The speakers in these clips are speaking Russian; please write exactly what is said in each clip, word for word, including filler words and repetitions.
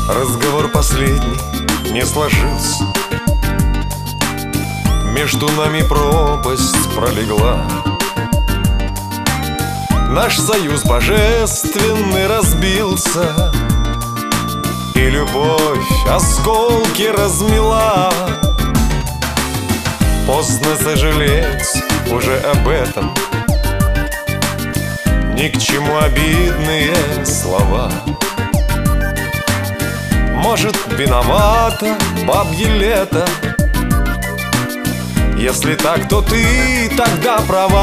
Разговор последний не сложился, между нами пропасть пролегла. Наш союз божественный разбился, и любовь осколки размела. Поздно сожалеть уже об этом, ни к чему обидные слова. Может, виновата бабье лето? Если так, то ты тогда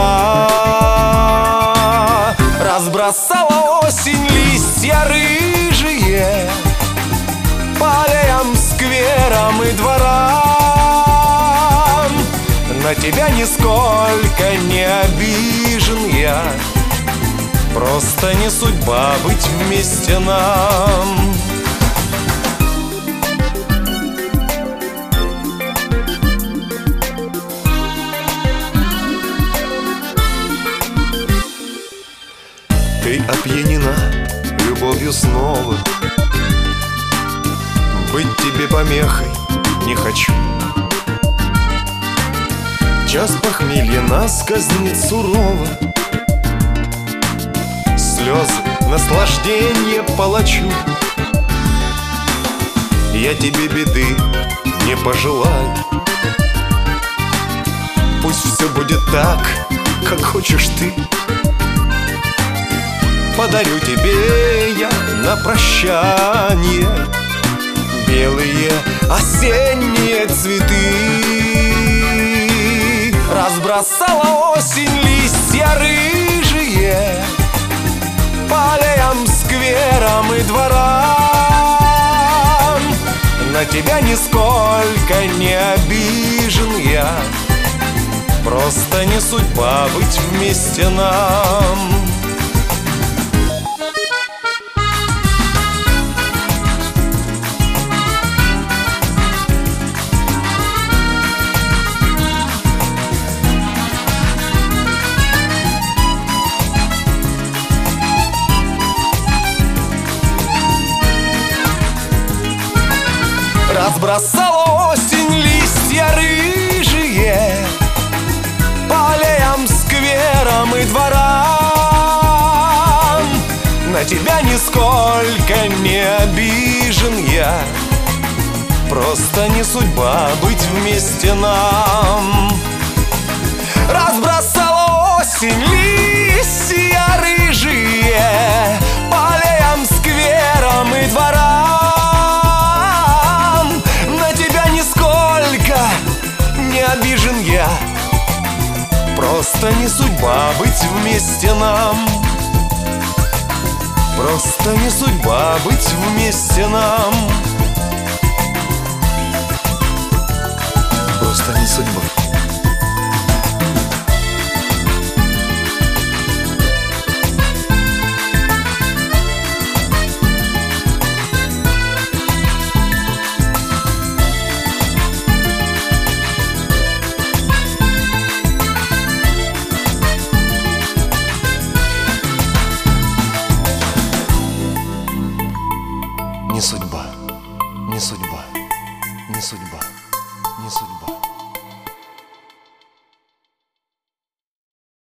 права. Разбросала осень листья рыжие по аллеям, скверам и дворам. На тебя нисколько не обижен я, просто не судьба быть вместе нам. Ты опьянена любовью снова, быть тебе помехой не хочу. Час похмелья нас казнит сурово, слезы наслаждение палачу. Я тебе беды не пожелаю, пусть все будет так, как хочешь ты. Подарю тебе я на прощание белые осенние цветы. Разбросала осень листья рыжие по аллеям, скверам и дворам. На тебя нисколько не обижен я, просто не судьба быть вместе нам. Разбросала осень листья рыжие по аллеям, скверам и дворам. На тебя нисколько не обижен я, просто не судьба быть вместе нам. Разбросала осень листья рыжие по аллеям, скверам и дворам. Обижен я, просто не судьба быть вместе нам. Просто не судьба быть вместе нам. Просто не судьба. Не судьба, не судьба, не судьба, не судьба.